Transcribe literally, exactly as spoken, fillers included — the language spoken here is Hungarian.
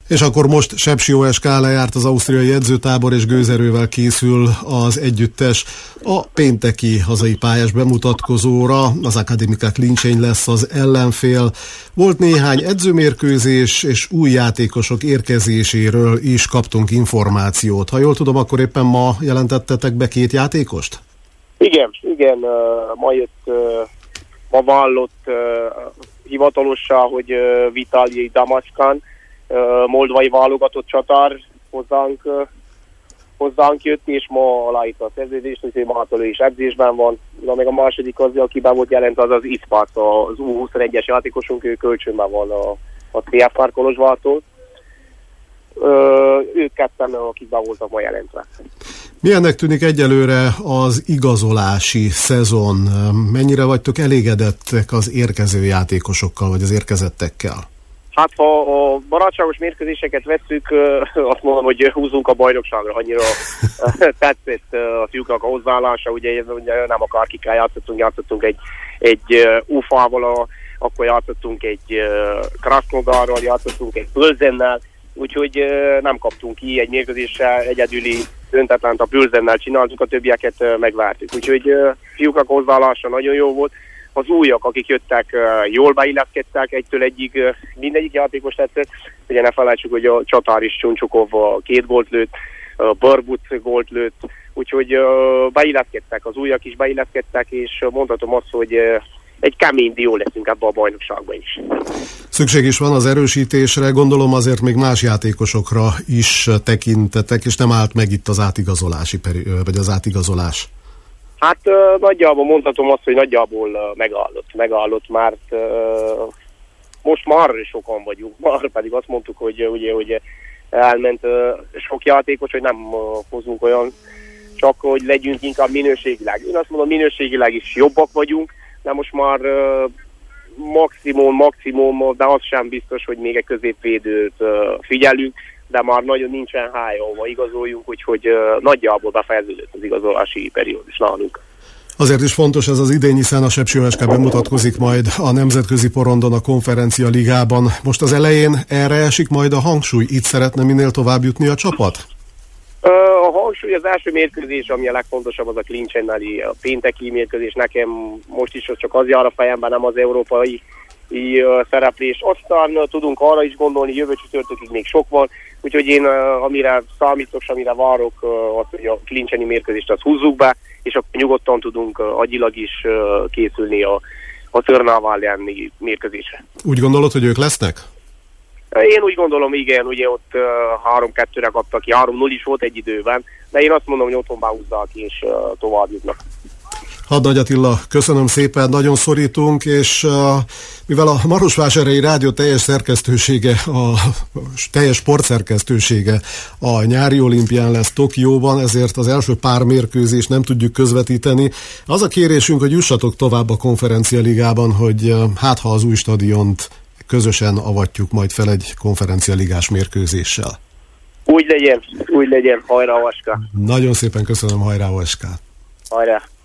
És akkor most Sepsi o es ká lejárt az ausztriai edzőtábor, és gőzerővel készül az együttes a pénteki hazai pályás bemutatkozóra. Az Akademika Klincsén lesz az ellenfél. Volt néhány edzőmérkőzés, és új játékosok érkezéséről is kaptunk információt. Ha jól tudom, akkor éppen ma jelentettetek be két játékost? Igen, igen, ma jött, ma vallott hivatalossá, hogy Vitali Damaskan, moldvai válogatott csatár hozzánk, hozzánk jött, és ma aláírta a szerződést, úgyhogy mától ő is edzésben van. Na, meg a második az, akiben volt jelent, az az Iszpác, az U huszonegyes játékosunk, ő kölcsönben van a, a té ef er Kolozsvártól. Ők ketten, akikben voltak ma jelentve. Milyennek tűnik egyelőre az igazolási szezon? Mennyire vagytok elégedettek az érkező játékosokkal, vagy az érkezettekkel? Hát ha a barátságos mérkőzéseket vesszük, azt mondom, hogy húzunk a bajnokságra, annyira tetszett a fiúknak a hozzáállása, ugye, ugye nem akárkikkel játszottunk, játszottunk egy, egy ufával, akkor játszottunk egy Krasnodarral, játszottunk egy Pölzennel, úgyhogy nem kaptunk ki egy mérkőzéssel, egyedüli döntetlent a Pölzennel csináltuk, a többieket megvártuk. Úgyhogy fiúknak a hozzáállása nagyon jó volt. Az újak, akik jöttek, jól beilleszkedtek, egytől egyig mindegyik játékos tetszett. Ugye ne felejtsük, hogy a csatár is Csuncsukov két gólt lőtt, Barbuc gólt lőtt, úgyhogy beilleszkedtek, az újak is beilleszkedtek, és mondhatom azt, hogy egy kemény dió leszünk ebben a bajnokságban is. Szükség is van az erősítésre, gondolom azért még más játékosokra is tekintetek, és nem állt meg itt az átigazolási peri- vagy az átigazolás. Hát uh, nagyjából mondhatom azt, hogy nagyjából uh, megállott, megállott, mert uh, most már sokan vagyunk, már pedig azt mondtuk, hogy uh, ugye, hogy elment uh, sok játékos, hogy nem uh, hozunk olyan, csak hogy legyünk inkább minőségileg. Én azt mondom, minőségileg is jobbak vagyunk, de most már uh, maximum, maximum, de az sem biztos, hogy még egy középvédőt uh, figyelünk, de már nagyon nincsen hája, ahova igazoljunk, úgyhogy uh, nagyjából befejeződött az igazolási periódus nálunk. Azért is fontos ez az idény, hiszen a Sepsi o es ká bemutatkozik majd a nemzetközi porondon, a Konferencia Ligában. Most az elején erre esik majd a hangsúly? Itt szeretne minél tovább jutni a csapat? Uh, a hangsúly, az első mérkőzés, ami a legfontosabb, az a Klincsenneli, a pénteki mérkőzés. Nekem most is csak az jár a fejemben, nem az európai szereplés. Aztán uh, tudunk arra is gondolni, jövő csütörtökig még sok van, úgyhogy én uh, amire számítok, amire várok, uh, az, hogy a Klincseni mérkőzést azt húzzuk be, és akkor nyugodtan tudunk uh, agyilag is uh, készülni a, a Turnával elleni mérkőzésre. Úgy gondolod, hogy ők lesznek? Én úgy gondolom, igen, ugye ott uh, három kettőre kaptak ki, három null is volt egy időben, de én azt mondom, hogy otthon behúzzák és uh, tovább jutnak. Hadnagy Attila, köszönöm szépen, nagyon szorítunk, és uh, mivel a Marosvásárhelyi Rádió teljes szerkesztősége, a teljes sportszerkesztősége a nyári olimpián lesz Tokióban, ezért az első pár mérkőzést nem tudjuk közvetíteni. Az a kérésünk, hogy jussatok tovább a Konferencia Ligában, hogy uh, hát ha az új stadiont közösen avatjuk majd fel egy Konferencia Ligás mérkőzéssel. Úgy legyen, úgy legyen, hajrá o es ká! Nagyon szépen köszönöm, hajrá o es ká! Hajrá!